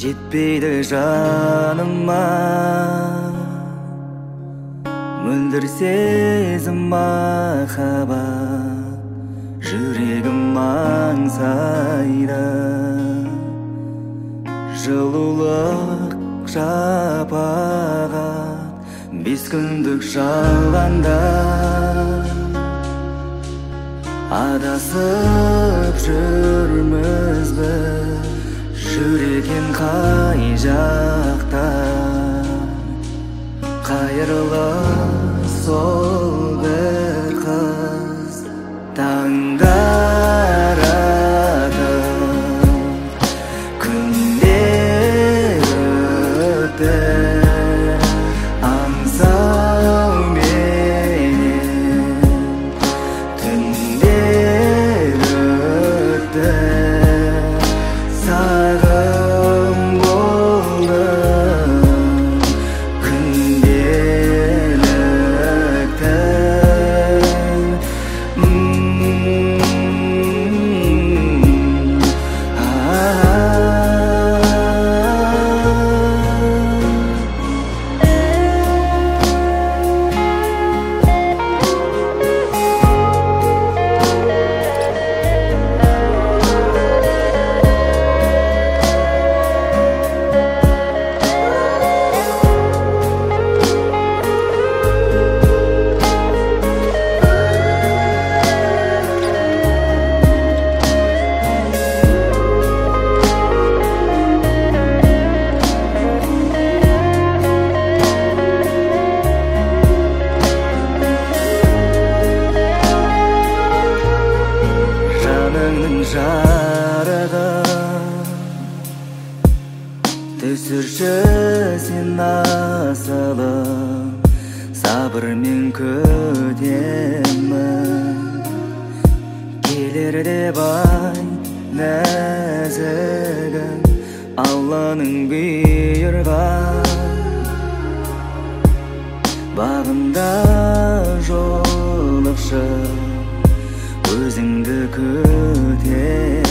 жетпейді жаныма мөлдір сезім махаббат жүрегім аңсайды жылулық шапағат бес күндік жалғанда адасып жүрміз біз жүреген қай жақта қайырлы сол бір қыз таңдар атып күндер өтті аңсауменен түндер өтті сағым болды күнделікті жарығым түсірші сен асылым сабырмен күтемін келер деп ай нәзігім алланың бұйырған бағымда жолықшы өзіңді күтемін